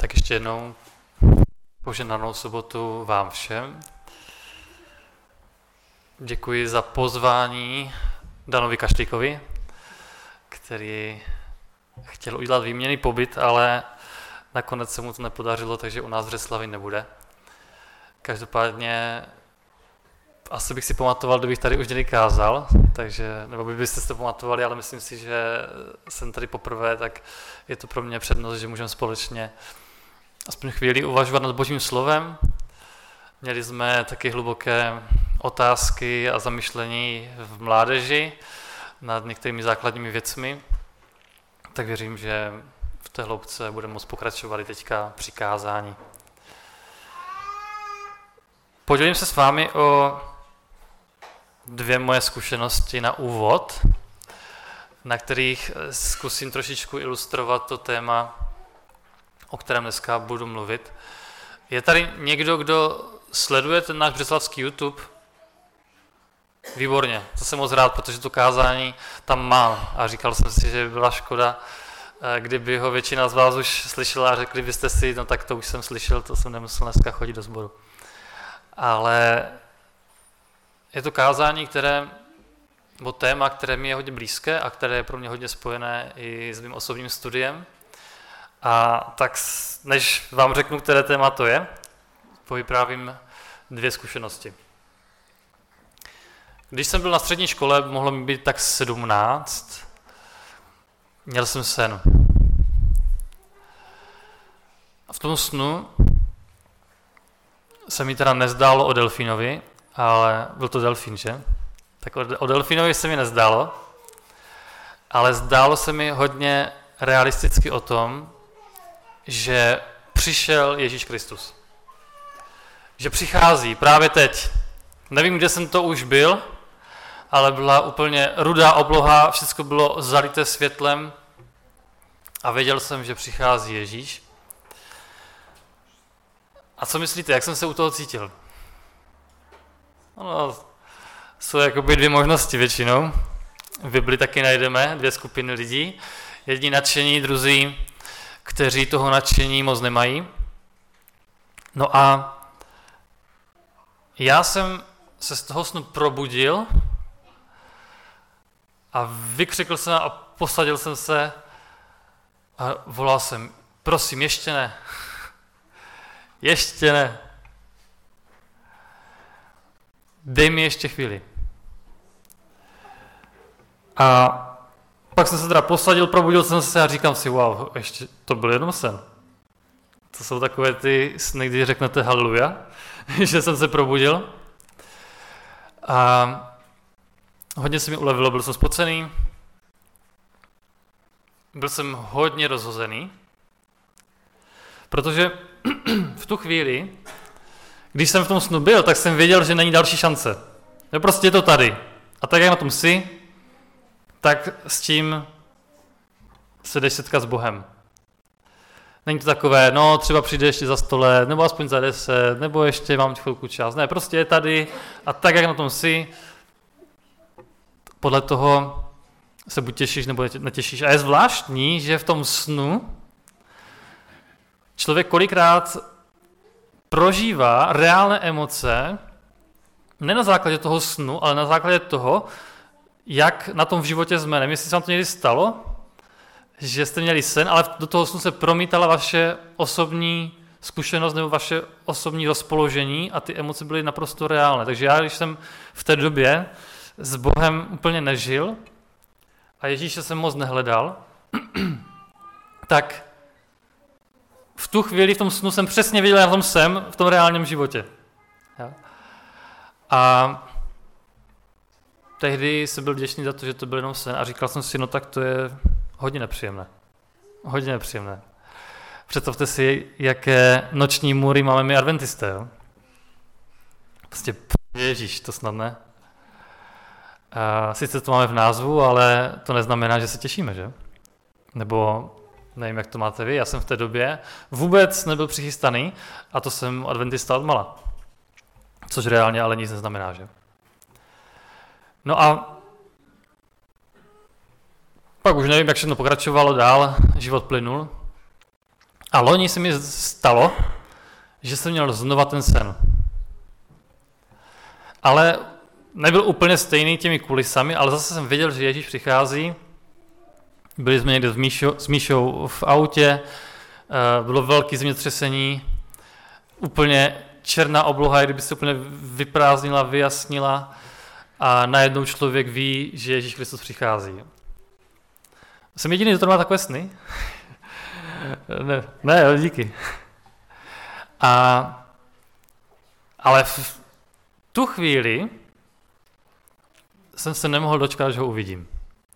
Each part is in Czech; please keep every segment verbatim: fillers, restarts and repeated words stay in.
Tak ještě jednou požehnanou sobotu vám všem. Děkuji za pozvání Danovi Kaštíkovi, který chtěl udělat výměnný pobyt, ale nakonec se mu to nepodařilo, takže u nás v Řeclavi nebude. Každopádně asi bych si pamatoval, kdybych tady už někdy kázal, takže, nebo by byste si to pamatovali, ale myslím si, že jsem tady poprvé, tak je to pro mě přednost, že můžeme společně aspoň chvíli uvažovat nad Božím slovem. Měli jsme taky hluboké otázky a zamyšlení v mládeži nad některými základními věcmi, tak věřím, že v té hloubce budeme moct pokračovat i teďka při kázání. Podělím se s vámi o dvě moje zkušenosti na úvod, na kterých zkusím trošičku ilustrovat to téma, o kterém dneska budu mluvit. Je tady někdo, kdo sleduje ten náš břeclavský YouTube? Výborně, to jsem moc rád, protože to kázání tam mám a říkal jsem si, že by byla škoda, kdyby ho většina z vás už slyšela a řekli byste si, no tak to už jsem slyšel, to jsem nemusel dneska chodit do sboru. Ale je to kázání, které, nebo téma, které mi je hodně blízké a které je pro mě hodně spojené i s mým osobním studiem. A tak než vám řeknu, které téma to je, povyprávím dvě zkušenosti. Když jsem byl na střední škole, mohlo mi být tak sedmnáct, měl jsem sen. A v tom snu se mi teda nezdálo o delfínovi, ale byl to delfín, že? Tak o delfínovi se mi nezdálo, ale zdálo se mi hodně realisticky o tom, že přišel Ježíš Kristus. Že přichází právě teď. Nevím, kde jsem to už byl, ale byla úplně rudá obloha, všechno bylo zalité světlem a věděl jsem, že přichází Ježíš. A co myslíte, jak jsem se u toho cítil? No, jsou jakoby dvě možnosti většinou. V Bibli taky najdeme dvě skupiny lidí. Jedni nadšení, druzí, kteří toho nadšení moc nemají. No a já jsem se z toho snu probudil a vykřikl jsem a posadil jsem se a volal jsem, prosím, ještě ne. Ještě ne. Dej mi ještě chvíli. A pak jsem se teda posadil, probudil jsem se a říkám si, wow, ještě to byl jenom sen. To jsou takové ty sny, kdy řeknete haleluja, že jsem se probudil. A hodně se mi ulevilo, byl jsem spocený, byl jsem hodně rozhozený, protože v tu chvíli, když jsem v tom snu byl, tak jsem věděl, že není další šance. No prostě je to tady. A tak jak na tom jsi, tak s tím se jdeš setkat s Bohem. Není to takové, no třeba přijde ještě za sto let, nebo aspoň za deset, nebo ještě mám chvilku čas. Ne, prostě je tady a tak, jak na tom jsi, podle toho se buď těšíš, nebo netěšíš. A je zvláštní, že v tom snu člověk kolikrát prožívá reálné emoce, ne na základě toho snu, ale na základě toho, jak na tom v životě jsme. Nevím, jestli se vám to někdy stalo, že jste měli sen, ale do toho snu se promítala vaše osobní zkušenost nebo vaše osobní rozpoložení a ty emoce byly naprosto reálné. Takže já, když jsem v té době s Bohem úplně nežil a Ježíše jsem moc nehledal, tak v tu chvíli v tom snu jsem přesně věděl, jak na tom jsem v tom reálném životě. Ja? A tehdy jsem byl vděčný za to, že to byl jenom sen a říkal jsem si, no tak to je hodně nepříjemné. Hodně nepříjemné. Představte si, jaké noční můry máme my adventisté. Jo? Prostě Ježíš, to snad ne. A sice to máme v názvu, ale to neznamená, že se těšíme, že? Nebo nevím, jak to máte vy, já jsem v té době vůbec nebyl přichystaný a to jsem adventista odmala. Což reálně ale nic neznamená, že? No a pak už nevím, jak všechno pokračovalo dál, život plynul A loni se mi stalo, že jsem měl znova ten sen. Ale nebyl úplně stejný těmi kulisami, ale zase jsem věděl, že Ježíš přichází. Byli jsme někde s Míšou, s Míšou v autě, bylo velké zemětřesení, úplně černá obloha, kdyby se úplně vyprázdnila, vyjasnila a najednou člověk ví, že Ježíš Kristus přichází. Jsem jediný, kdo to má takové sny? ne, ne, díky. A, ale v tu chvíli jsem se nemohl dočkat, že ho uvidím.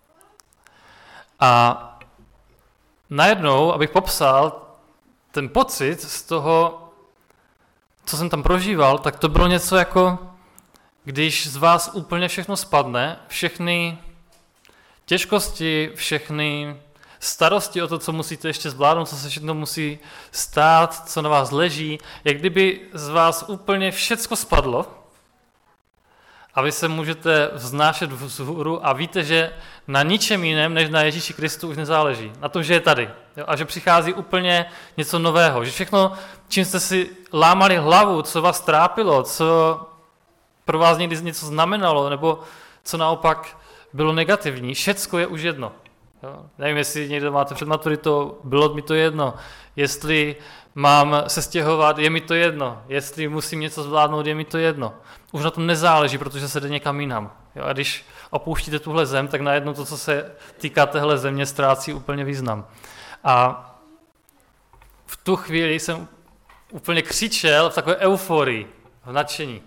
A najednou, abych popsal ten pocit z toho, co jsem tam prožíval, tak to bylo něco jako, když z vás úplně všechno spadne, všechny těžkosti, všechny starosti o to, co musíte ještě zvládnout, co se všechno musí stát, co na vás leží, jak kdyby z vás úplně všecko spadlo a vy se můžete vznášet vzhůru a víte, že na ničem jiném, než na Ježíši Kristu už nezáleží. Na tom, že je tady. Jo? A že přichází úplně něco nového. Že všechno, čím jste si lámali hlavu, co vás trápilo, co pro vás někdy něco znamenalo, nebo co naopak bylo negativní, všecko je už jedno. Jo? Nevím, jestli někdo máte před maturitou, bylo mi to jedno. Jestli mám se stěhovat, je mi to jedno. Jestli musím něco zvládnout, je mi to jedno. Už na tom nezáleží, protože se jde někam jinam. Jo? A když opouštíte tuhle zem, tak najednou to, co se týká téhle země, ztrácí úplně význam. A v tu chvíli jsem úplně křičel v takové euforii, v nadšení.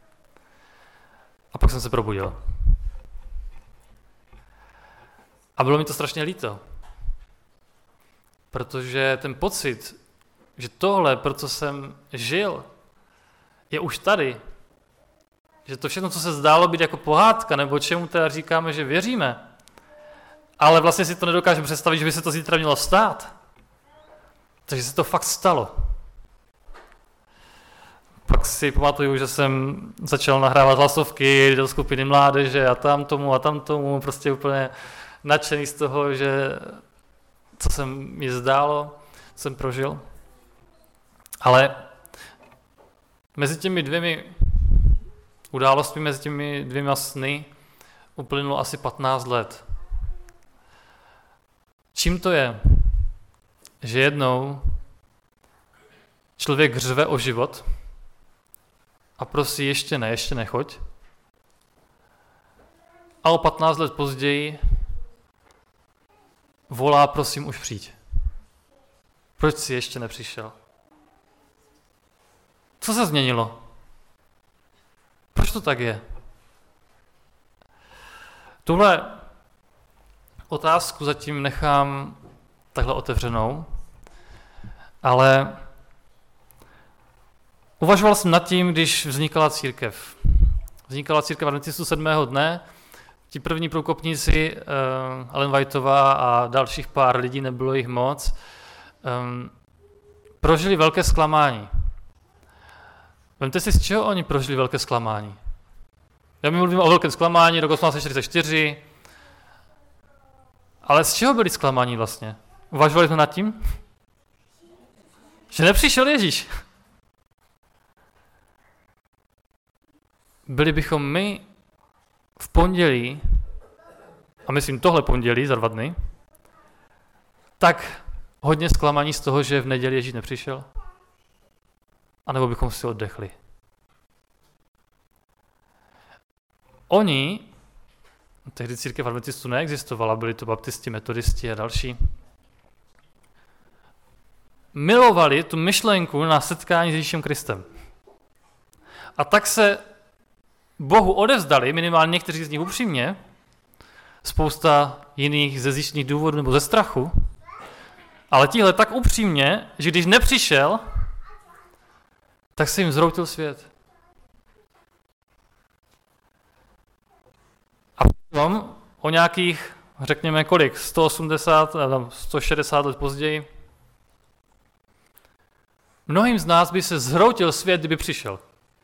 A pak jsem se probudil. A bylo mi to strašně líto. Protože ten pocit, že tohle, pro co jsem žil, je už tady. Že to všechno, co se zdálo být jako pohádka, nebo čemu teda říkáme, že věříme, ale vlastně si to nedokážeme představit, že by se to zítra mělo stát. Takže se to fakt stalo. Pak si pamatuju, že jsem začal nahrávat hlasovky do skupiny mládeže a tam tomu a tam tomu, prostě úplně nadšený z toho, že co se mi zdálo, co jsem prožil. Ale mezi těmi dvěmi událostmi, mezi těmi dvěma sny uplynulo asi patnáct let. Čím to je? Že jednou člověk řve o život a prosí ještě ne, ještě nechoď. A o patnáct let později volá, prosím, už přijď. Proč jsi ještě nepřišel? Co se změnilo? Proč to tak je? Tuhle otázku zatím nechám takhle otevřenou, ale uvažoval jsem nad tím, když vznikala církev. Vznikala církev adventistů sedmého dne, ti první průkopníci, uh, Ellen Whiteová a dalších pár lidí, nebylo jich moc, um, prožili velké zklamání. Vemte si, z čeho oni prožili velké zklamání. Já mi mluvím o velkém zklamání, rok osmnáct set čtyřicet čtyři, ale z čeho byli zklamání vlastně? Uvažovali jsme nad tím? Že nepřišel Ježíš. Byli bychom my v pondělí, a myslím tohle pondělí za dva dny, tak hodně zklamaní z toho, že v neděli Ježíš nepřišel? A nebo bychom si oddechli? Oni, tehdy církev adventistů neexistovala, byli to baptisti, metodisti a další, milovali tu myšlenku na setkání s Ježíšem Kristem. A tak se Bohu odevzdali, minimálně někteří z nich upřímně, spousta jiných ze zjištných důvodů nebo ze strachu, ale tihle tak upřímně, že když nepřišel, tak se jim zroutil svět. A potom o nějakých, řekněme kolik, sto osmdesát, sto šedesát let později, mnohým z nás by se zhroutil svět, kdyby přišel.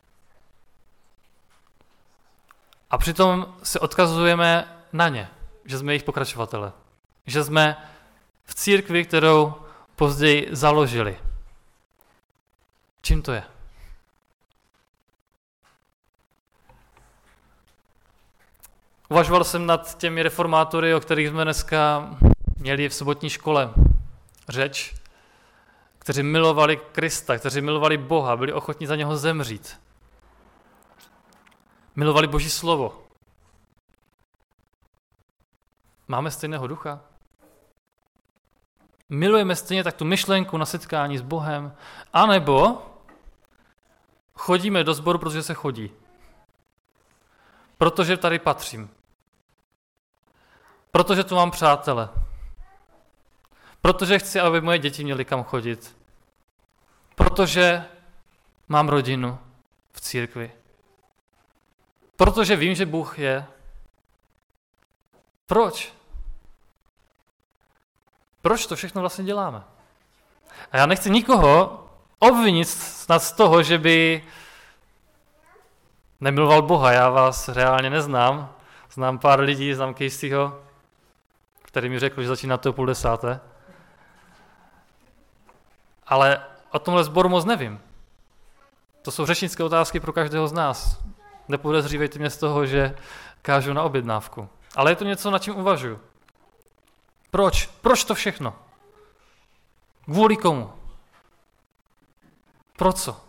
A přitom se odkazujeme na ně, že jsme jejich pokračovatele. Že jsme v církvi, kterou později založili. Čím to je? Uvažoval jsem nad těmi reformátory, o kterých jsme dneska měli v sobotní škole řeč, kteří milovali Krista, kteří milovali Boha, byli ochotní za něho zemřít. Milovali Boží slovo. Máme stejného ducha? Milujeme stejně tak tu myšlenku na setkání s Bohem? A nebo chodíme do sboru, protože se chodí. Protože tady patřím. Protože tu mám přátele. Protože chci, aby moje děti měly kam chodit. Protože mám rodinu v církvi. Protože vím, že Bůh je. Proč? Proč to všechno vlastně děláme? A já nechci nikoho obvinit snad z toho, že by nemiloval Boha. Já vás reálně neznám. Znám pár lidí, znám Caseyho, který mi řekl, že začíná to o půl desáté. Ale o tomhle sboru moc nevím. To jsou řečnické otázky pro každého z nás. Nepodezřívejte mě z toho, že kážu na objednávku. Ale je to něco, nad čím uvažuji. Proč? Proč to všechno? Kvůli komu? Pro co?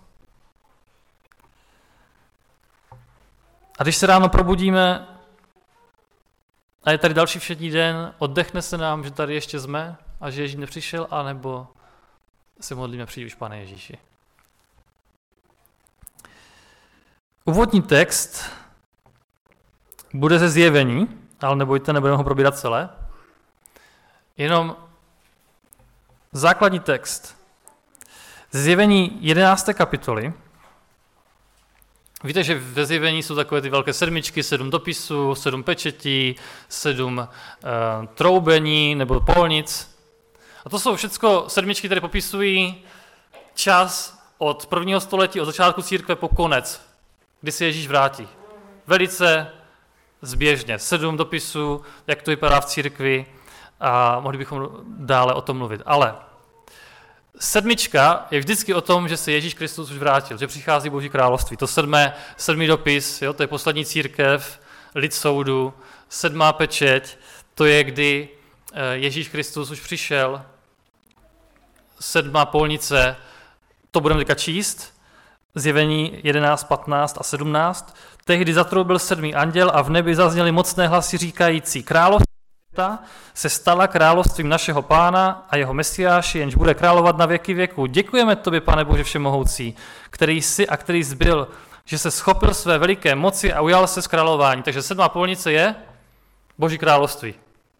A když se ráno probudíme a je tady další všední den, oddechne se nám, že tady ještě jsme a že Ježíš nepřišel, anebo se modlíme přijď už, Pane Ježíši. Úvodní text bude ze Zjevení, ale nebojte, nebudeme ho probírat celé. Jenom základní text. Ze Zjevení jedenácté kapitoly. Víte, že ve Zjevení jsou takové ty velké sedmičky, sedm dopisů, sedm pečetí, sedm uh, troubení nebo polnic. A to jsou všechno sedmičky, které popisují čas od prvního století, od začátku církve po konec, kdy se Ježíš vrátí. Velice zběžně. Sedm dopisů, jak to vypadá v církvi a mohli bychom dále o tom mluvit. Ale sedmička je vždycky o tom, že se Ježíš Kristus už vrátil, že přichází Boží království. To sedmé, sedmý dopis, jo, to je poslední církev, lid soudu, sedmá pečeť, to je, kdy Ježíš Kristus už přišel, sedmá polnice, to budeme teďka číst, Zjevení jedenáct, patnáct a sedmnáct. Tehdy zatroubil sedmý anděl a v nebi zazněly mocné hlasy říkající: Království se stala královstvím našeho Pána a jeho Mesiáši, jenž bude královat na věky věků. Děkujeme tobě, Pane Bože všemohoucí, který jsi a který zbyl, že se schopil své veliké moci a ujal se z králování. Takže sedmá polnice je Boží království.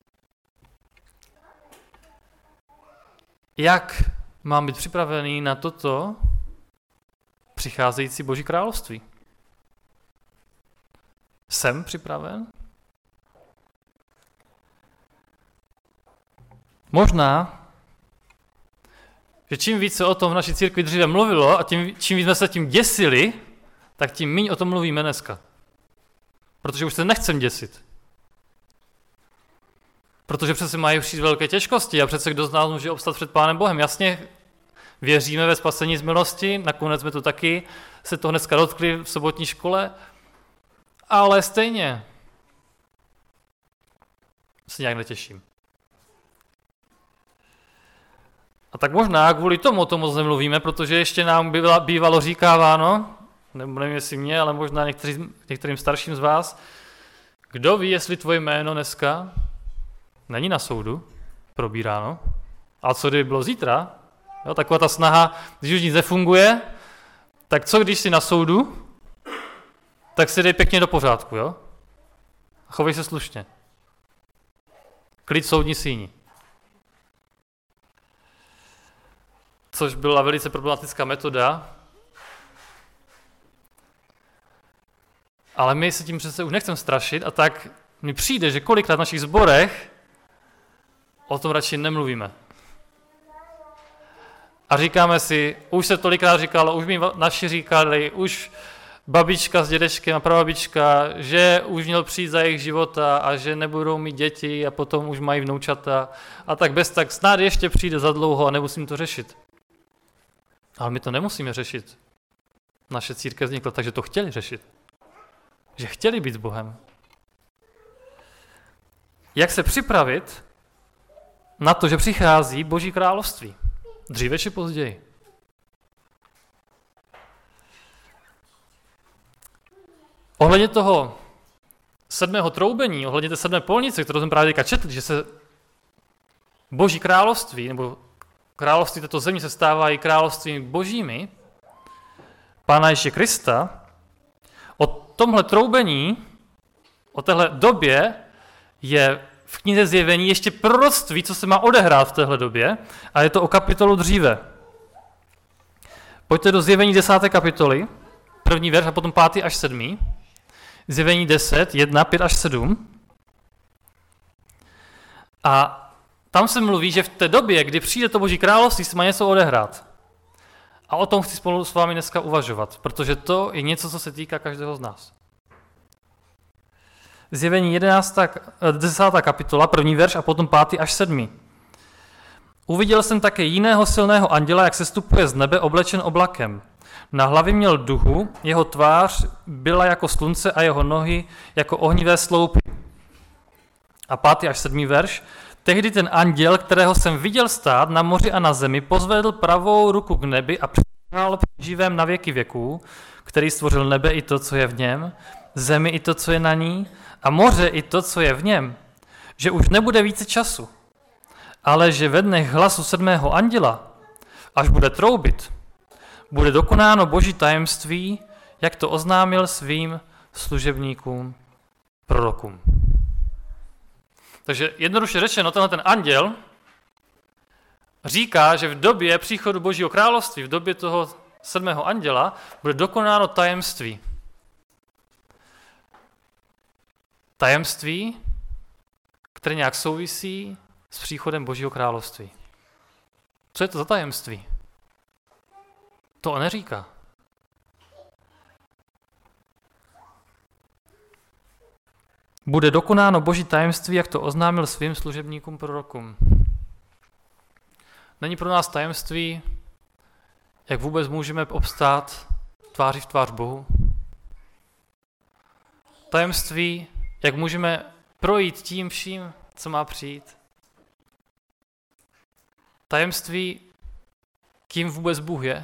Jak mám být připravený na toto přicházející Boží království? Jsem připraven? Možná, že čím víc se o tom v naší církvi dříve mluvilo a tím, čím víc jsme se tím děsili, tak tím méně o tom mluvíme dneska. Protože už se nechcem děsit. Protože přece mají přijít velké těžkosti a přece kdo z nás může obstat před Pánem Bohem. Jasně, věříme ve spasení z milosti, nakonec jsme to taky se to dneska dotkli v sobotní škole, ale stejně se nějak netěším. A tak možná kvůli tomu o tom moc nemluvíme, protože ještě nám bývalo, bývalo říkáváno, nebo nevím jestli mě, ale možná některý, některým starším z vás, kdo ví, jestli tvoje jméno dneska není na soudu probíráno, a co kdyby bylo zítra? Jo, taková ta snaha, když už nic nefunguje, tak co když jsi na soudu, tak si dej pěkně do pořádku, jo? Chovej se slušně. Klid soudní síni. Což byla velice problematická metoda. Ale my se tím přece už nechceme strašit a tak mi přijde, že kolikrát v našich sborech o tom radši nemluvíme. A říkáme si, už se tolikrát říkalo, už mi naši říkali, už babička s dědečkem a prababička, že už měl přijít za jejich života a že nebudou mít děti a potom už mají vnoučata a tak bez tak snad ještě přijde za dlouho a nemusím to řešit. Ale my to nemusíme řešit. Naše církev vznikla tak, že to chtěli řešit. Že chtěli být s Bohem. Jak se připravit na to, že přichází Boží království? Dříve či později. Ohledně toho sedmého troubení, ohledně té sedmé polnice, kterou jsme právě teďka četli, že se Boží království, nebo království této země se stávají království božími, Pána Ježíše Krista, o tomhle troubení, o téhle době je v knize Zjevení ještě proroctví, co se má odehrát v téhle době, a je to o kapitolu dříve. Pojďte do Zjevení desáté kapitoly, první verš a potom pátý až sedmý. Zjevení deset, jedna, pět až sedm. A tam se mluví, že v té době, kdy přijde to Boží království, se má něco odehrát. A o tom chci spolu s vámi dneska uvažovat, protože to je něco, co se týká každého z nás. Zjevení jedenáctá, desátá kapitola, první verš a potom pátý až sedmý. Uviděl jsem také jiného silného anděla, jak sestupuje z nebe oblečen oblakem. Na hlavě měl duhu, jeho tvář byla jako slunce a jeho nohy jako ohnivé sloupy. A pátý až sedmý verš. Tehdy ten anděl, kterého jsem viděl stát na moři a na zemi, pozvedl pravou ruku k nebi a přiznal při živém na věky věků, který stvořil nebe i to, co je v něm, zemi i to, co je na ní, a moře i to, co je v něm, že už nebude více času, ale že ve dnech hlasu sedmého anděla, až bude troubit, bude dokonáno Boží tajemství, jak to oznámil svým služebníkům, prorokům. Takže jednoduše řečeno, tenhle ten anděl říká, že v době příchodu Božího království, v době toho sedmého anděla, bude dokonáno tajemství. Tajemství, které nějak souvisí s příchodem Božího království. Co je to za tajemství? To on neříká. Bude dokonáno Boží tajemství, jak to oznámil svým služebníkům prorokům. Není pro nás tajemství, jak vůbec můžeme obstát tváří v tvář Bohu. Tajemství, jak můžeme projít tím vším, co má přijít. Tajemství, kým vůbec Bůh je.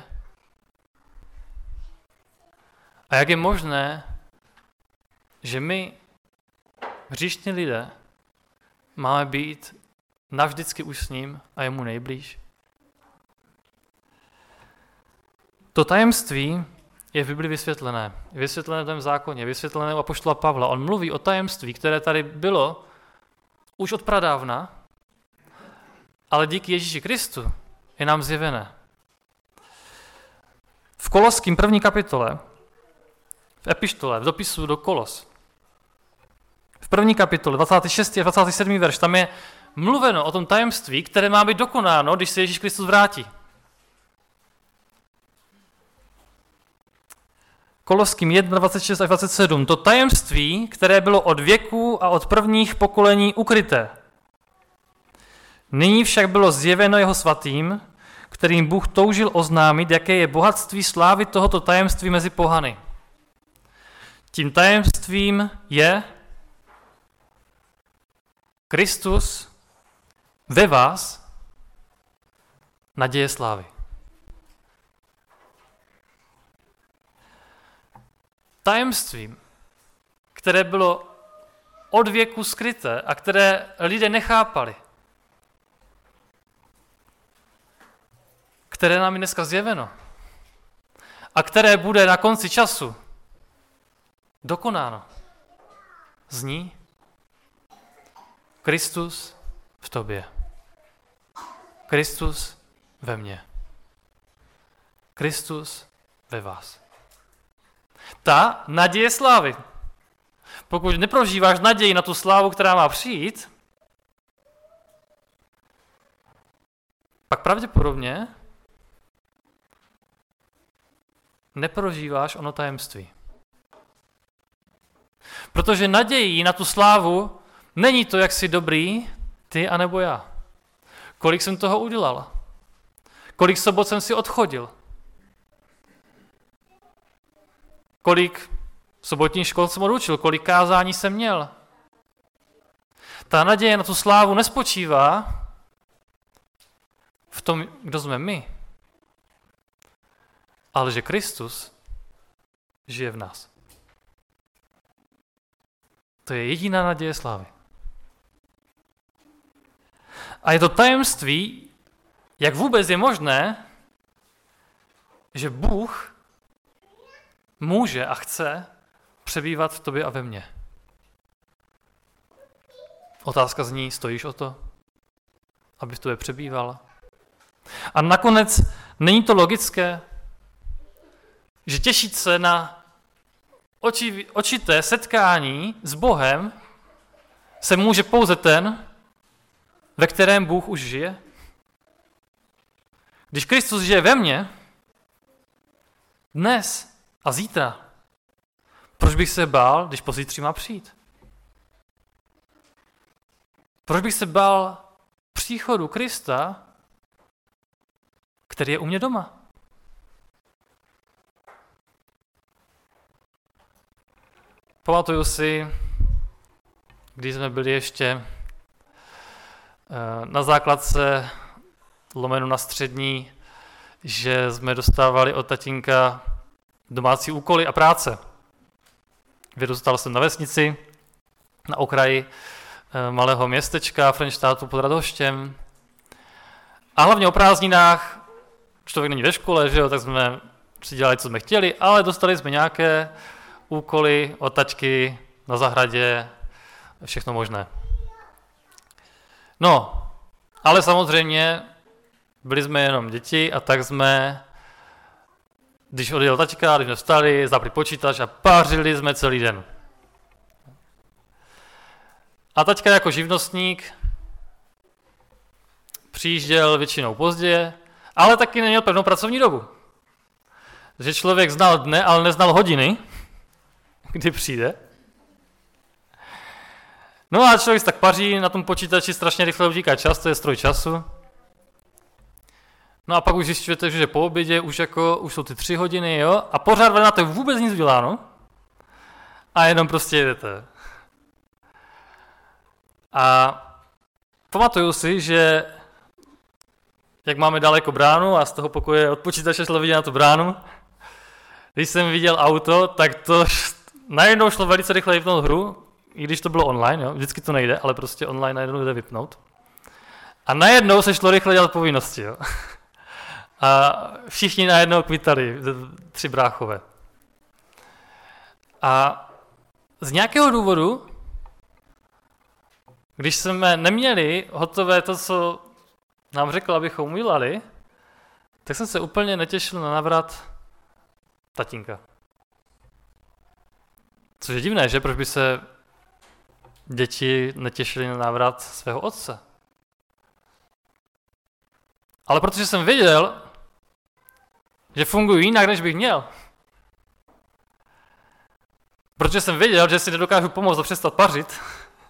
A jak je možné, že my, hříšní lidé, máme být navždycky už s ním a jemu nejblíž. To tajemství je v Bibli vysvětlené. Je vysvětlené v tom zákoně, je vysvětlené u apoštola Pavla. On mluví o tajemství, které tady bylo už od pradávna, ale díky Ježíši Kristu je nám zjevené. V Koloským první kapitole, v epištole, v dopisu do Kolos, v první kapitole, dvacátý šestý a dvacátý sedmý verš, tam je mluveno o tom tajemství, které má být dokonáno, když se Ježíš Kristus vrátí. Koloským jedna, dvacet šest až dvacet sedm. To tajemství, které bylo od věku a od prvních pokolení ukryté. Nyní však bylo zjeveno jeho svatým, kterým Bůh toužil oznámit, jaké je bohatství slávy tohoto tajemství mezi pohany. Tím tajemstvím je Kristus ve vás, naděje slávy. Tajemstvím, které bylo od věku skryté a které lidé nechápali, které nám je dneska zjeveno a které bude na konci času dokonáno, zní Kristus v tobě. Kristus ve mně. Kristus ve vás. Ta naděje slávy. Pokud neprožíváš naději na tu slávu, která má přijít, pak pravděpodobně neprožíváš ono tajemství. Protože nadějí na tu slávu není to, jak jsi dobrý, ty anebo já. Kolik jsem toho udělal? Kolik sobot jsem si odchodil? Kolik sobotních škol jsem odučil? Kolik kázání jsem měl? Ta naděje na tu slávu nespočívá v tom, kdo jsme my, ale že Kristus žije v nás. To je jediná naděje slávy. A je to tajemství, jak vůbec je možné, že Bůh může a chce přebývat v tobě a ve mně. Otázka zní, stojíš o to, aby v tobě přebýval? A nakonec není to logické, že těšit se na oči, očité setkání s Bohem se může pouze ten, ve kterém Bůh už žije? Když Kristus žije ve mně, dnes a zítra, proč bych se bál, když pozítří má přijít? Proč bych se bál příchodu Krista, který je u mě doma? Pamatuju si, když jsme byli ještě na základce lomenu na střední, že jsme dostávali od tatínka domácí úkoly a práce. Vyrůstal jsem na vesnici, na okraji malého městečka Frenštátu pod Radhoštěm. A hlavně o prázdninách, člověk není ve škole, že jo, tak jsme si dělali, co jsme chtěli, ale dostali jsme nějaké úkoly od tačky na zahradě, všechno možné. No, ale samozřejmě byli jsme jenom děti a tak jsme, když odjel tačka, když jsme vstali, zapli počítač a pařili jsme celý den. A taťka jako živnostník přijížděl většinou pozdě, ale taky neměl pevnou pracovní dobu. Že člověk znal dne, ale neznal hodiny, kdy přijde. No a člověk tak paří, na tom počítači strašně rychle utíká čas, to je stroj času. No a pak už zjišťujete, že po obědě už, jako, už jsou ty tři hodiny, jo, a pořád nemáte vůbec nic děláno a jenom prostě jedete. A pamatuju si, že jak máme daleko bránu a z toho pokoje od počítače šlo vidět na tu bránu, když jsem viděl auto, tak to najednou šlo velice rychle vypnout hru, i když to bylo online, jo? Vždycky to nejde, ale prostě online najednou jde vypnout. A najednou se šlo rychle dělat povinnosti. Jo? A všichni najednou kvitali, tři bráchové. A z nějakého důvodu, když jsme neměli hotové to, co nám řekl, abychom udělali, tak jsem se úplně netěšil na návrat tatínka. Což je divné, že? Proč by se děti netěšily na návrat svého otce? Ale protože jsem věděl, že fungují jinak, než bych měl. Protože jsem věděl, že si nedokážu pomoct a přestat pařit,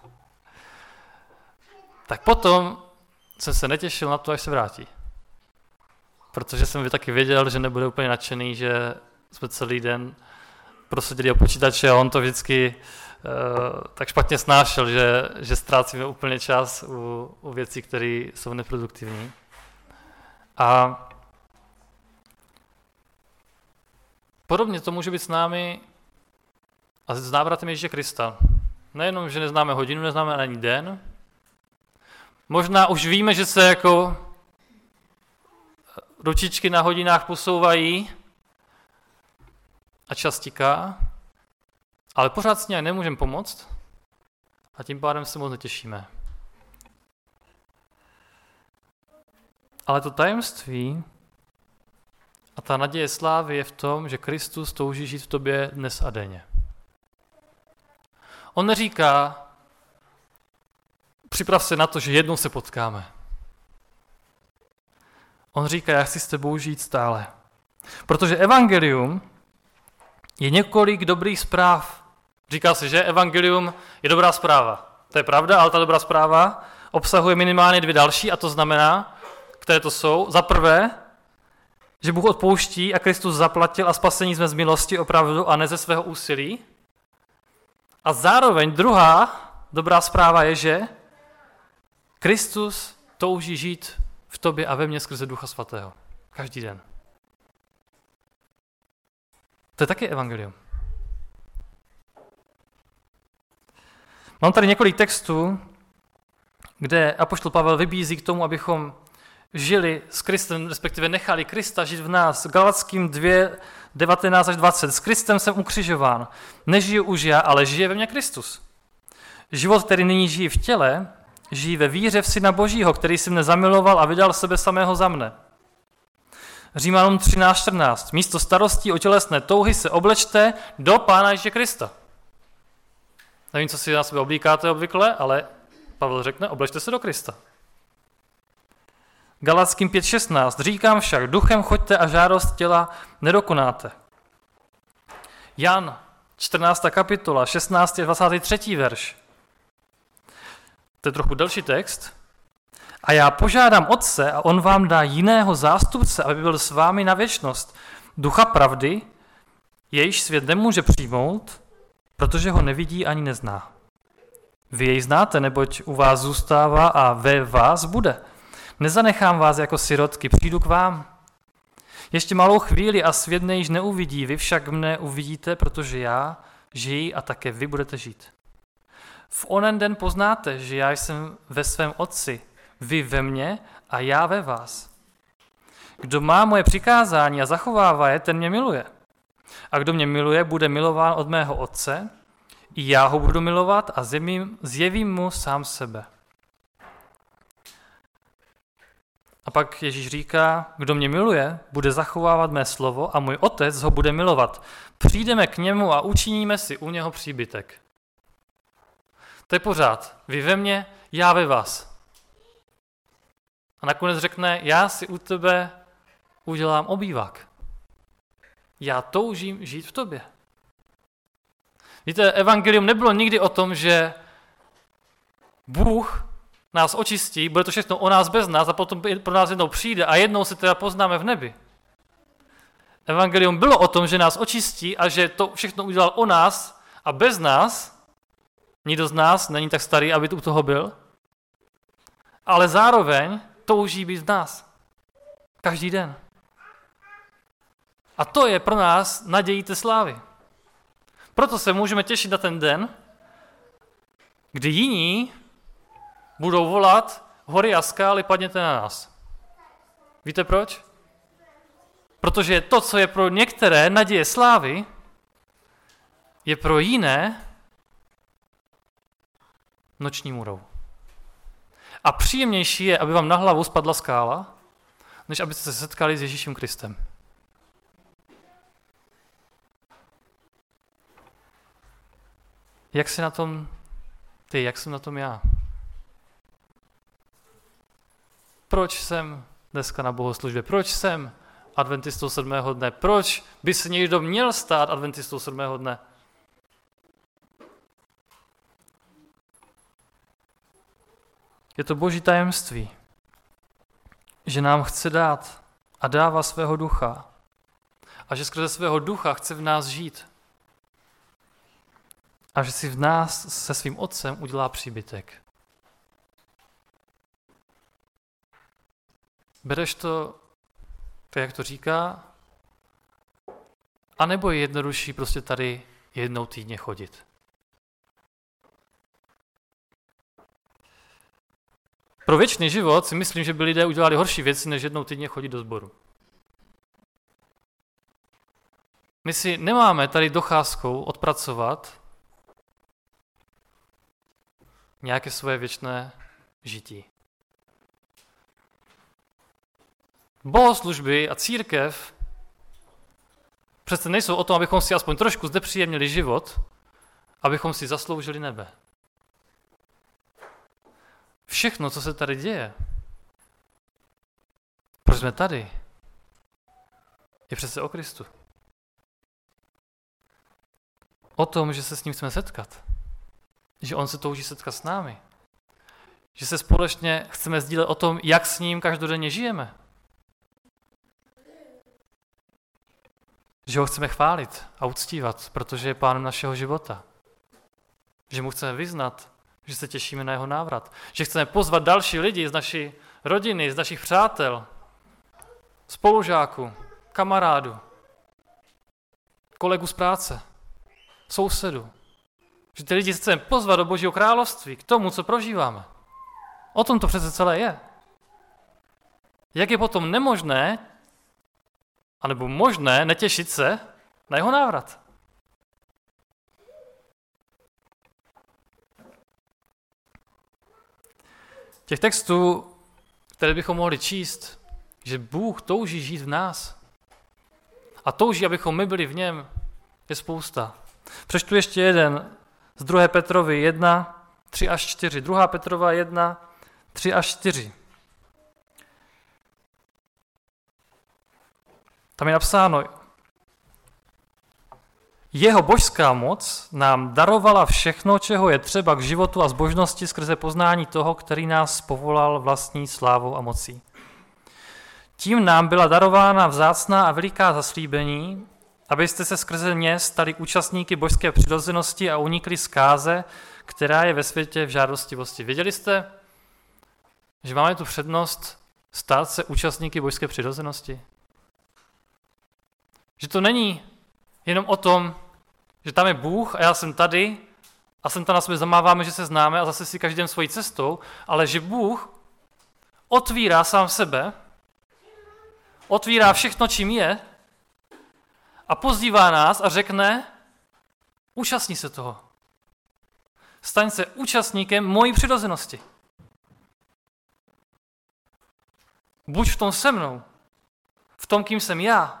tak potom jsem se netěšil na to, až se vrátí. Protože jsem taky věděl, že nebude úplně nadšený, že jsme celý den proseděli o počítače a on to vždycky uh, tak špatně snášel, že, že ztrácíme úplně čas u, u věcí, které jsou neproduktivní. A podobně to může být s námi a s návratem Ježíše Krista. Nejenom, že neznáme hodinu, neznáme ani den. Možná už víme, že se jako ručičky na hodinách posouvají a čas tiká, ale pořád si nějak nemůžeme pomoct a tím pádem se moc netěšíme. Ale to tajemství a ta naděje slávy je v tom, že Kristus touží žít v tobě dnes a denně. On neříká, připrav se na to, že jednou se potkáme. On říká, já chci s tebou žít stále. Protože evangelium je několik dobrých zpráv Říká se, že evangelium je dobrá zpráva. To je pravda, ale ta dobrá zpráva obsahuje minimálně dvě další a to znamená, které to jsou. Za prvé, že Bůh odpouští a Kristus zaplatil a spasení jsme z milosti opravdu a ne ze svého úsilí. A zároveň druhá dobrá zpráva je, že Kristus touží žít v tobě a ve mně skrze Ducha Svatého. Každý den. To je taky evangelium. Mám tady několik textů, kde apoštol Pavel vybízí k tomu, abychom žili s Kristem, respektive nechali Krista žít v nás. Galackým dva, devatenáct až dvacet. S Kristem jsem ukřižován. Nežiju už já, ale žije ve mně Kristus. Život, který nyní žijí v těle, žijí ve víře v Syna Božího, který si mne zamiloval a vydal sebe samého za mne. Římanům třináct čtrnáct. Místo starostí o tělesné touhy se oblečte do Pána Ježíše Krista. Nevím, co si na sebe oblíkáte obvykle, ale Pavel řekne, oblečte se do Krista. Galackým pět šestnáct. Říkám však, duchem choďte a žádost těla nedokonáte. Jan, čtrnáctá kapitola, šestnáctý a dvacátý třetí verš. To je trochu delší text. A já požádám Otce a on vám dá jiného zástupce, aby byl s vámi na věčnost. Ducha pravdy, jejž svět nemůže přijmout, protože ho nevidí ani nezná. Vy jej znáte, neboť u vás zůstává a ve vás bude. Nezanechám vás jako sirotky, přijdu k vám. Ještě malou chvíli a svět mne již neuvidí, vy však mne uvidíte, protože já žiji a také vy budete žít. V onen den poznáte, že já jsem ve svém Otci, vy ve mně a já ve vás. Kdo má moje přikázání a zachovává je, ten mě miluje. A kdo mě miluje, bude milován od mého Otce, i já ho budu milovat a zjevím, zjevím mu sám sebe. A pak Ježíš říká, kdo mě miluje, bude zachovávat mé slovo a můj Otec ho bude milovat. Přijdeme k němu a učiníme si u něho příbytek. To je pořád. Vy ve mně, já ve vás. A nakonec řekne, já si u tebe udělám obývák. Já toužím žít v tobě. Víte, evangelium nebylo nikdy o tom, že Bůh nás očistí, bude to všechno o nás bez nás a potom pro nás jednou přijde a jednou se teda poznáme v nebi. Evangelium bylo o tom, že nás očistí a že to všechno udělal o nás a bez nás. Nikdo z nás není tak starý, aby u toho byl. Ale zároveň touží být v nás. Každý den. A to je pro nás nadějí té slávy. Proto se můžeme těšit na ten den, kdy jiní budou volat, hory a skály, padněte na nás. Víte proč? Protože to, co je pro některé naděje slávy, je pro jiné noční můrou. A příjemnější je, aby vám na hlavu spadla skála, než abyste se setkali s Ježíšem Kristem. Jak jsi na tom ty, jak jsem na tom já? Proč jsem dneska na bohoslužbě? Proč jsem adventistou sedmého dne? Proč by se někdo měl stát adventistou sedmého dne? Je to boží tajemství, že nám chce dát a dává svého ducha a že skrze svého ducha chce v nás žít a že si v nás se svým otcem udělá příbytek. Bereš to, to jak to říká, anebo je jednodušší prostě tady jednou týdně chodit. Pro věčný život si myslím, že by lidé udělali horší věci, než jednou týdně chodit do sboru. My si nemáme tady docházkou odpracovat nějaké svoje věčné žití. Bohoslužby a církev přece nejsou o tom, abychom si aspoň trošku znepříjemnili život, abychom si zasloužili nebe. Všechno, co se tady děje, proč jsme tady, je přece o Kristu. o tom, že se s ním chceme setkat. Že on se touží setkat s námi. Že se společně chceme sdílet o tom, jak s ním každodenně žijeme. Že ho chceme chválit a uctívat, protože je pánem našeho života. Že mu chceme vyznat, že se těšíme na jeho návrat. Že chceme pozvat další lidi z naší rodiny, z našich přátel, spolužáků, kamarádů, kolegů z práce, sousedů. Že ty lidi chceme pozvat do Božího království, k tomu, co prožíváme. O tom to přece celé je. Jak je potom nemožné, anebo možné netěšit se na jeho návrat? Těch textů, které bychom mohli číst, že Bůh touží žít v nás a touží, abychom my byli v něm, je spousta. Přečtu ještě jeden z druhé Petrovi jedna, tři až čtyři. druhá Petrova jedna, tři až čtyři. Tam je napsáno, jeho božská moc nám darovala všechno, čeho je třeba k životu a zbožnosti skrze poznání toho, který nás povolal vlastní slávou a mocí. Tím nám byla darována vzácná a veliká zaslíbení, abyste se skrze ně stali účastníky božské přirozenosti a unikli zkáze, která je ve světě v žádostivosti. Věděli jste, že máme tu přednost stát se účastníky božské přirozenosti? Že to není jenom o tom, že tam je Bůh a já jsem tady a sem tam na sebe zamáváme, že se známe a zase si každý den svojí cestou, ale že Bůh otvírá sám sebe, otvírá všechno, čím je a pozývá nás a řekne, účastní se toho. Staň se účastníkem mojí přirozenosti. Buď v tom se mnou, v tom, kým jsem já.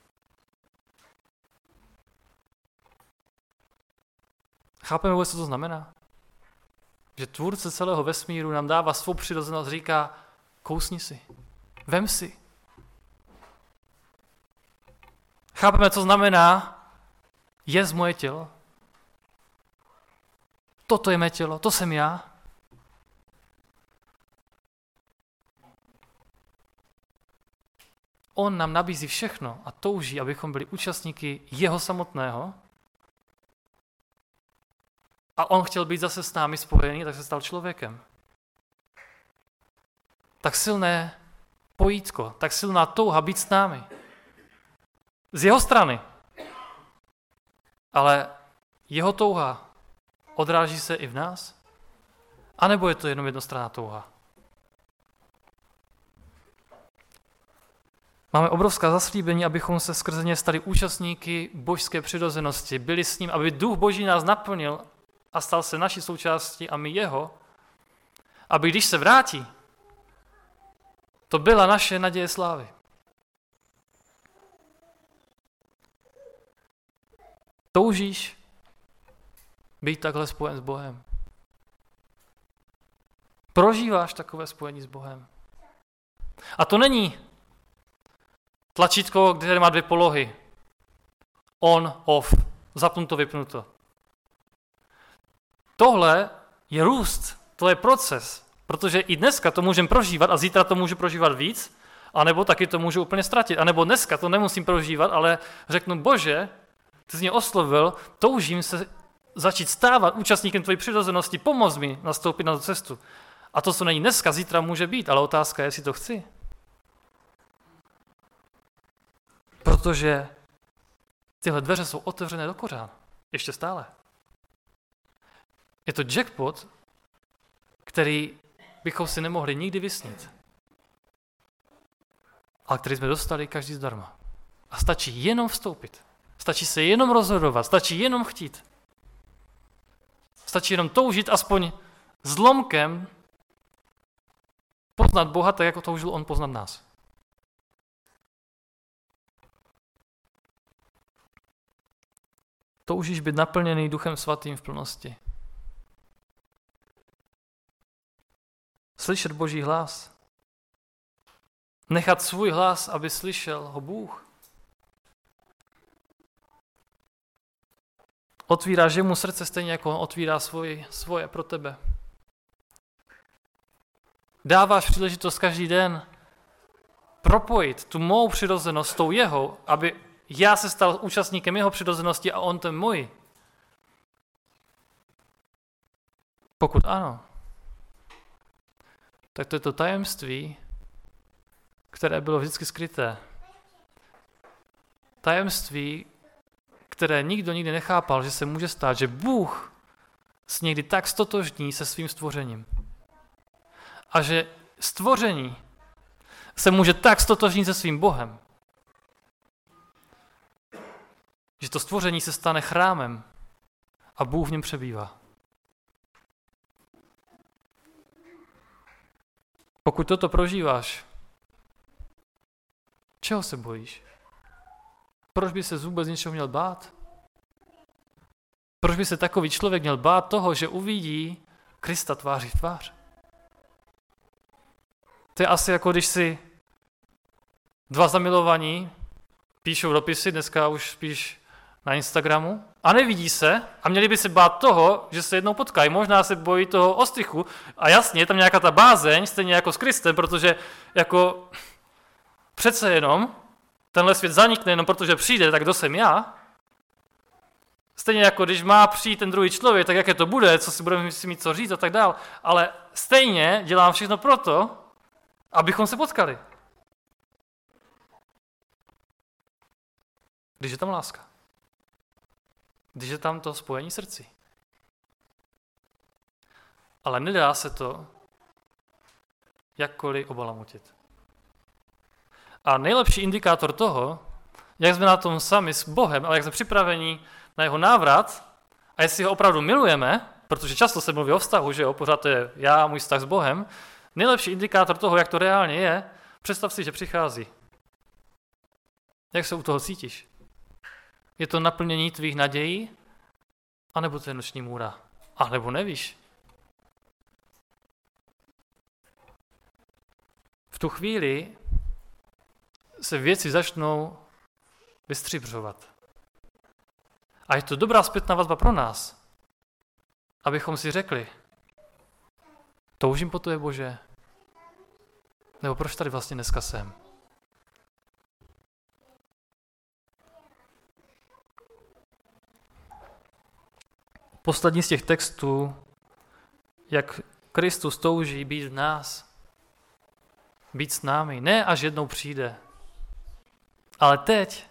Chápeme vůbec, co to znamená? Že tvůrce celého vesmíru nám dává svou přirozenost, říká, kousni si, vem si. Chápeme, co znamená, jest moje tělo. Toto je mé tělo, to jsem já. On nám nabízí všechno a touží, abychom byli účastníky jeho samotného. A on chtěl být zase s námi spojený, tak se stal člověkem. Tak silné pojítko, tak silná touha být s námi. Z jeho strany. Ale jeho touha odráží se i v nás? A nebo je to jenom jednostranná touha? Máme obrovská zaslíbení, abychom se skrze ně stali účastníky božské přirozenosti. Byli s ním, aby duch Boží nás naplnil a stal se naší součástí a my jeho, aby když se vrátí, to byla naše naděje slávy. Toužíš být takhle spojen s Bohem? Prožíváš takové spojení s Bohem? A to není tlačítko, které má dvě polohy. On, off, zapnuto, vypnuto. Tohle je růst, to je proces, protože i dneska to můžeme prožívat a zítra to můžu prožívat víc, anebo taky to můžu úplně ztratit. A nebo dneska to nemusím prožívat, ale řeknu, Bože, ty jsi mě oslovil, toužím se začít stávat účastníkem tvojí přirozenosti, pomoz mi nastoupit na tu cestu. A to, co není dneska, zítra může být, ale otázka je, jestli to chci. Protože tyhle dveře jsou otevřené do kořán. Ještě stále. Je to jackpot, který bychom si nemohli nikdy vysnít. Ale který jsme dostali každý zdarma. A stačí jenom vstoupit. Stačí se jenom rozhodovat. Stačí jenom chtít. Stačí jenom toužit aspoň zlomkem poznat Boha tak, jako toužil on poznat nás. Toužíš být naplněný Duchem Svatým v plnosti. Slyšet Boží hlas. Nechat svůj hlas, aby slyšel ho Bůh. Otvíráš jemu srdce stejně, jako on otvírá svoje, svoje pro tebe. Dáváš příležitost každý den propojit tu mou přirozenost s tou jeho, aby já se stal účastníkem jeho přirozenosti a on ten můj. Pokud ano, tak to je to tajemství, které bylo vždycky skryté. Tajemství, které nikdo nikdy nechápal, že se může stát, že Bůh s někdy tak stotožní se svým stvořením. A že stvoření se může tak stotožnit se svým Bohem, že to stvoření se stane chrámem a Bůh v něm přebývá. Pokud toto prožíváš, čeho se bojíš? Proč by se vůbec něčeho měl bát? Proč by se takový člověk měl bát toho, že uvidí Krista tváří v tvář? To je asi jako když si dva zamilovaní píšou dopisy, dneska už spíš na Instagramu, a nevidí se a měli by se bát toho, že se jednou potkají. Možná se bojí toho ostychu a jasně, je tam nějaká ta bázeň, stejně jako s Kristem, protože jako přece jenom tenhle svět zanikne jenom protože přijde, tak kdo jsem já? Stejně jako když má přijít ten druhý člověk, tak jaké to bude, co si budeme si mít co říct a tak dál. Ale stejně dělám všechno proto, abychom se potkali. Když je tam láska. Když je tam to spojení srdcí. Ale nedá se to jakkoliv obalamutit. A nejlepší indikátor toho, jak jsme na tom sami s Bohem, ale jak jsme připraveni na jeho návrat a jestli ho opravdu milujeme, protože často se mluví o vztahu, že jo, pořád to je já a můj vztah s Bohem, nejlepší indikátor toho, jak to reálně je, představ si, že přichází. Jak se u toho cítíš? Je to naplnění tvých nadějí? A nebo to je noční můra? A nebo nevíš? V tu chvíli se věci začnou vystřibřovat. A je to dobrá zpětná vazba pro nás, abychom si řekli, toužím po tobě, Bože, nebo proč tady vlastně dneska jsem? Poslední z těch textů, jak Kristus touží být v nás, být s námi, ne až jednou přijde, ale teď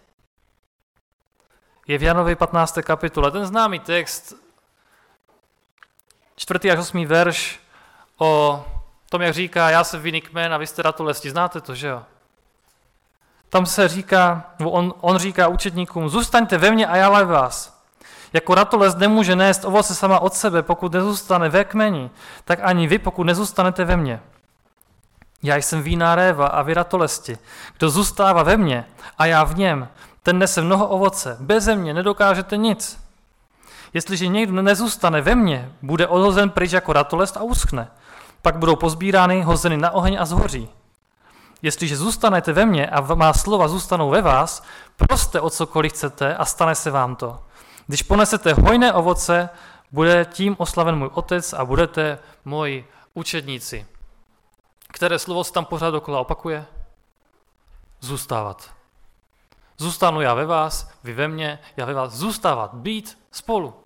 je v Janově patnácté kapitole, ten známý text, čtvrtý až osmý verš o tom, jak říká, já jsem vinný kmen a vy jste ratolesti. Znáte to, že jo? Tam se říká, on, on říká učedníkům, zůstaňte ve mně a já ve vás. Jako ratolest nemůže nést ovoce sama od sebe, pokud nezůstane ve kmeni, tak ani vy, pokud nezůstanete ve mně. Já jsem vína réva a vy ratolesti. Kdo zůstává ve mně a já v něm, ten nese mnoho ovoce. Beze mě nedokážete nic. Jestliže někdo nezůstane ve mně, bude odhozen pryč jako ratolest a uschne. Pak budou pozbírány, hozeny na oheň a zhoří. Jestliže zůstanete ve mně a má slova zůstanou ve vás, proste o cokoliv chcete a stane se vám to. Když ponesete hojné ovoce, bude tím oslaven můj otec a budete moji učedníci. Které slovo se tam pořád dokola opakuje? Zůstávat. Zůstanu já ve vás, vy ve mně, já ve vás. Zůstávat, být spolu.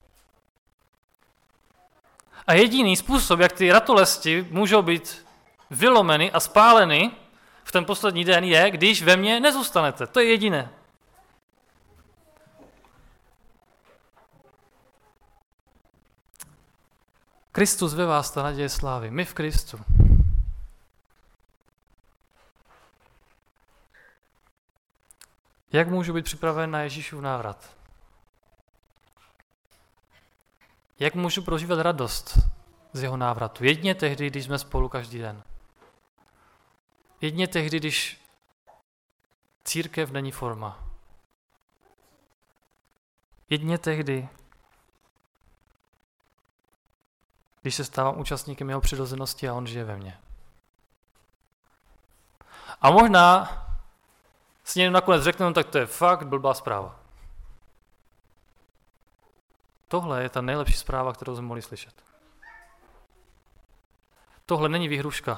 A jediný způsob, jak ty ratolesti můžou být vylomeny a spáleny v ten poslední den, je, když ve mně nezůstanete. To je jediné. Kristus ve vás, ta naděje slávy. My v Kristu. Jak můžu být připraven na Ježíšův návrat? Jak můžu prožívat radost z jeho návratu? Jedině tehdy, když jsme spolu každý den. Jedině tehdy, když církev není forma. Jedině tehdy, když se stávám účastníkem jeho přirozenosti a on žije ve mně. A možná si někdo nakonec řekne, no tak to je fakt blbá zpráva. Tohle je ta nejlepší zpráva, kterou jsme mohli slyšet. Tohle není výhruška.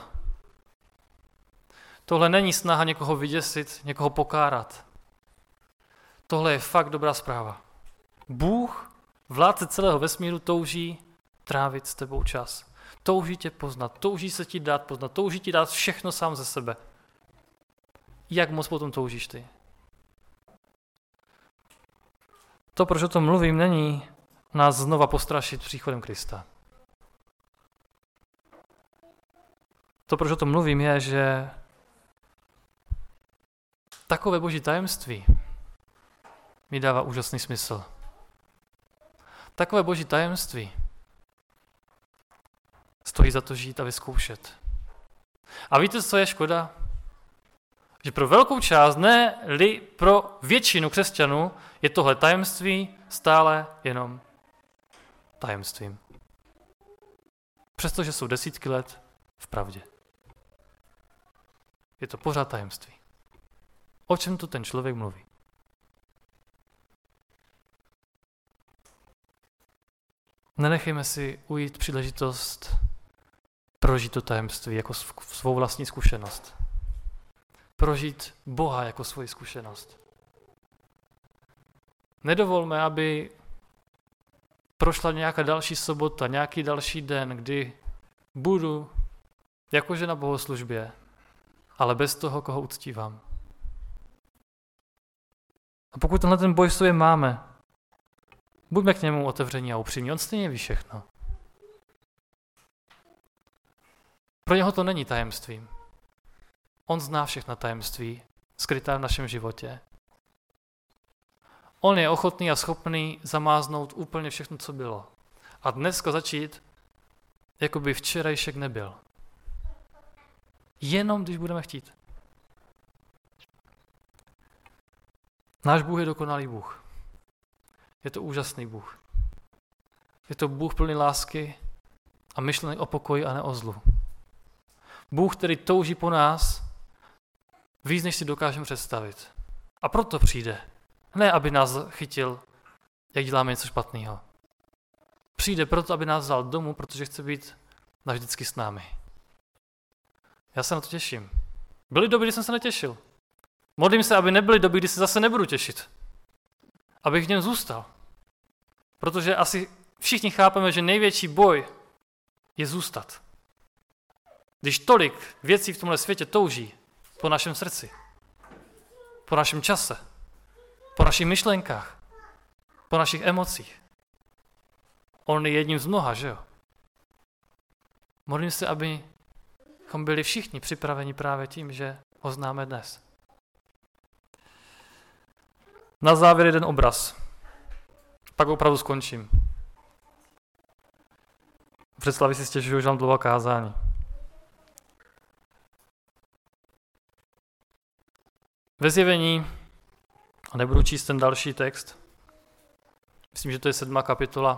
Tohle není snaha někoho vyděsit, někoho pokárat. Tohle je fakt dobrá zpráva. Bůh, vládce celého vesmíru, touží trávit s tebou čas. Touží tě poznat, touží se ti dát poznat, touží ti dát všechno sám ze sebe. Jak moc potom toužíš ty? To, proč o tom mluvím, není nás znova postrašit příchodem Krista. To, proč o tom mluvím, je, že takové boží tajemství mi dává úžasný smysl. Takové boží tajemství stojí za to žít a vyzkoušet. A víte, co je škoda? Že pro velkou část, ne-li pro většinu křesťanů, je tohle tajemství stále jenom tajemstvím. Přestože jsou desítky let v pravdě. Je to pořád tajemství. O čem tu ten člověk mluví? Nenechejme si ujít příležitost prožít to tajemství jako svou vlastní zkušenost. Prožít Boha jako svoji zkušenost. Nedovolme, aby prošla nějaká další sobota, nějaký další den, kdy budu jakože na bohoslužbě, ale bez toho, koho uctívám. A pokud tenhle ten boj v sobě máme, buďme k němu otevření a upřímní, on stejně ví všechno. Pro něho to není tajemstvím. On zná všechna tajemství skrytá v našem životě. On je ochotný a schopný zamáznout úplně všechno, co bylo. A dneska začít, jako by včerejšek nebyl. Jenom když budeme chtít. Náš Bůh je dokonalý Bůh. Je to úžasný Bůh. Je to Bůh plný lásky a myšlený o pokoji a ne o zlu. Bůh, který touží po nás víc, než si dokážeme představit. A proto přijde. Ne, aby nás chytil, jak děláme něco špatného. Přijde proto, aby nás vzal domů, protože chce být navždycky s námi. Já se na to těším. Byly doby, kdy jsem se netěšil. Modlím se, aby nebyly doby, kdy se zase nebudu těšit. Abych v něm zůstal. Protože asi všichni chápeme, že největší boj je zůstat. Když tolik věcí v tomhle světě touží po našem srdci, po našem čase, po našich myšlenkách, po našich emocích. On je jedním z mnoha, že jo? Modlím se, abychom byli všichni připraveni právě tím, že ho známe dnes. Na závěr jeden obraz. Pak opravdu skončím. Představy si stěžuju, že mám dlouhá kázání. Ve Zjevení, a nebudu číst ten další text, myslím, že to je sedmá kapitola,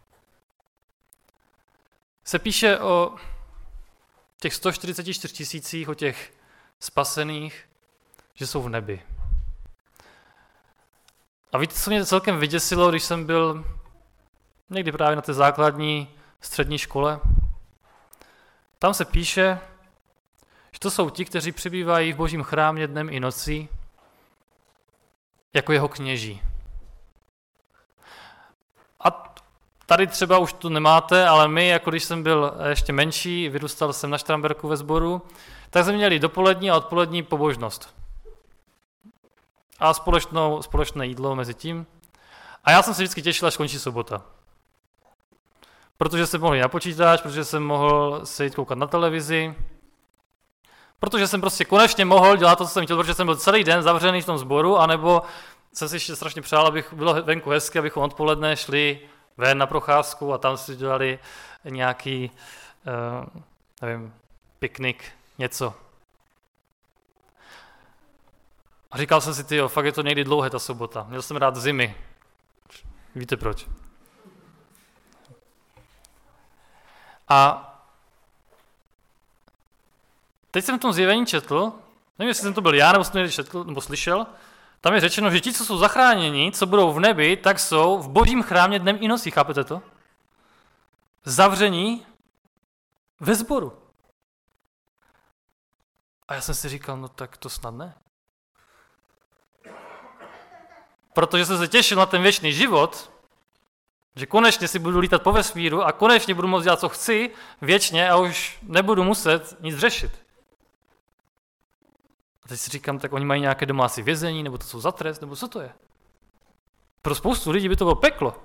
se píše o těch sto čtyřiceti čtyřech tisících, o těch spasených, že jsou v nebi. A víte, co mě celkem vyděsilo, když jsem byl někdy právě na té základní střední škole? Tam se píše, že to jsou ti, kteří přibývají v Božím chrámě dnem i nocí, jako jeho kněží. A tady třeba už to nemáte, ale my, jako když jsem byl ještě menší, vyrůstal jsem na Štramberku ve sboru, tak jsme měli dopolední a odpolední pobožnost. A společnou, společné jídlo mezi tím. A já jsem se vždycky těšil, až končí sobota. Protože jsem mohl jít na počítač, protože jsem mohl se jít koukat na televizi, protože jsem prostě konečně mohl dělat to, co jsem chtěl, protože jsem byl celý den zavřený v tom sboru, anebo jsem si ještě strašně přál, abych bylo venku hezky, abychom odpoledne šli ven na procházku a tam si dělali nějaký, uh, nevím, piknik, něco. A říkal jsem si, tyjo, fakt je to někdy dlouhé ta sobota. Měl jsem rád zimy. Víte proč? A teď jsem v tom Zjevení četl, nevím, jestli jsem to byl já, nebo jsem to někdy četl, nebo slyšel, Tam je řečeno, že ti, co jsou zachráněni, co budou v nebi, tak jsou v božím chrámě dnem i nocí, chápete to? Zavření ve sboru. A já jsem si říkal, no tak to snad ne. Protože jsem se těšil na ten věčný život, že konečně si budu lítat po vesmíru a konečně budu moct dělat, co chci, věčně a už nebudu muset nic řešit. A teď si říkám, tak oni mají nějaké domácí vězení, nebo to jsou za trest, nebo co to je? Pro spoustu lidí by to bylo peklo.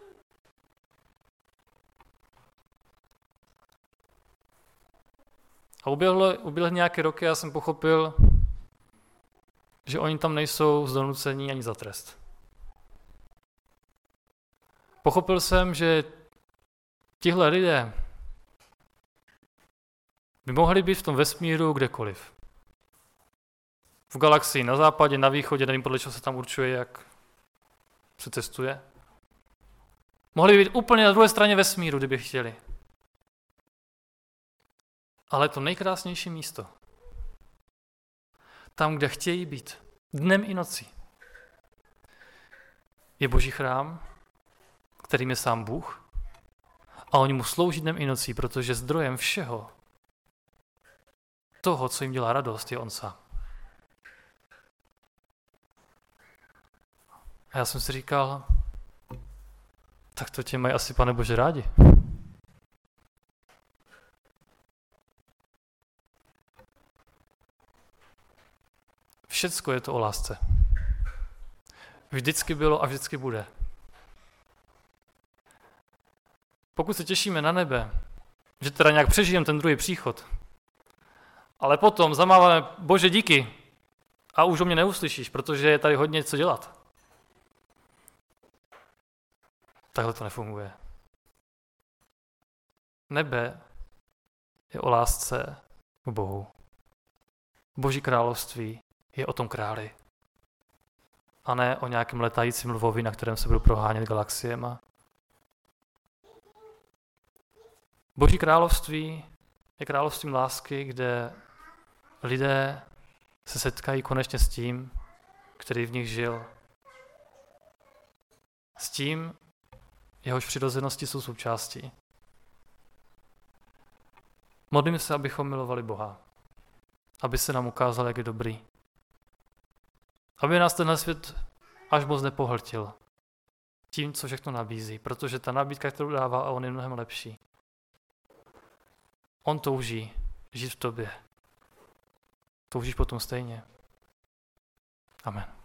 A uběhlo, uběhly nějaké roky a já jsem pochopil, že oni tam nejsou z donucení ani za trest. Pochopil jsem, že tihle lidé by mohli být v tom vesmíru kdekoliv. V galaxii na západě, na východě, nevím, podle čeho se tam určuje, jak se cestuje. Mohli by být úplně na druhé straně vesmíru, kdyby chtěli. Ale to nejkrásnější místo. Tam, kde chtějí být, dnem i nocí, je Boží chrám, kterým je sám Bůh. A oni mu slouží dnem i nocí, protože zdrojem všeho toho, co jim dělá radost, je on sám. A já jsem si říkal, tak to tě mají asi, Pane Bože, rádi. Všecko je to o lásce. Vždycky bylo a vždycky bude. Pokud se těšíme na nebe, že teda nějak přežijeme ten druhý příchod, ale potom zamáváme Bože díky a už o mě neuslyšíš, protože je tady hodně co dělat. Takhle to nefunguje. Nebe je o lásce k Bohu. Boží království je o tom králi. A ne o nějakém letajícím lvovi, na kterém se budou prohánět galaxiema. Boží království je královstvím lásky, kde lidé se setkají konečně s tím, který v nich žil. S tím, jehož přirozenosti jsou součástí. Modlím se, abychom milovali Boha. Aby se nám ukázal, jak je dobrý. Aby nás tenhle svět až moc nepohltil tím, co všechno nabízí, protože ta nabídka, kterou dává, a on je mnohem lepší. On touží žít v tobě. Toužíš potom stejně. Amen.